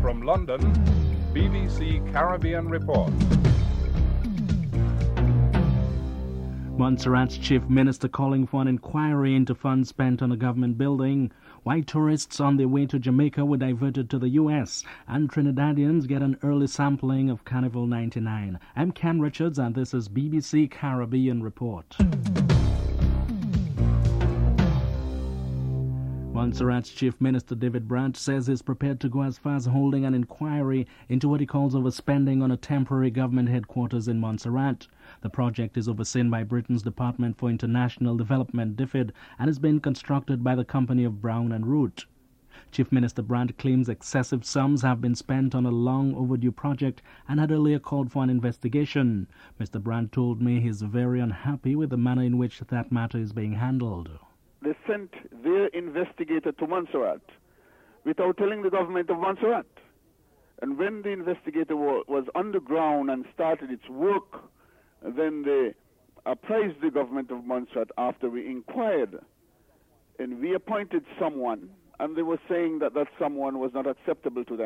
From London, BBC Caribbean Report. Montserrat's chief minister calling for an inquiry into funds spent on a government building. Why tourists on their way to Jamaica were diverted to the U.S. and Trinidadians get an early sampling of Carnival 99. I'm Ken Richards and this is BBC Caribbean Report. Montserrat's Chief Minister David Brandt says he's prepared to go as far as holding an inquiry into what he calls overspending on a temporary government headquarters in Montserrat. The project is overseen by Britain's Department for International Development, DFID, and has been constructed by the company of Brown and Root. Chief Minister Brandt claims excessive sums have been spent on a long overdue project and had earlier called for an investigation. Mr. Brandt told me he's very unhappy with the manner in which that matter is being handled. They sent their investigator to Montserrat without telling the government of Montserrat. And when the investigator was underground and started its work, then they apprised the government of Montserrat after we inquired. And we appointed someone, and they were saying that that someone was not acceptable to them.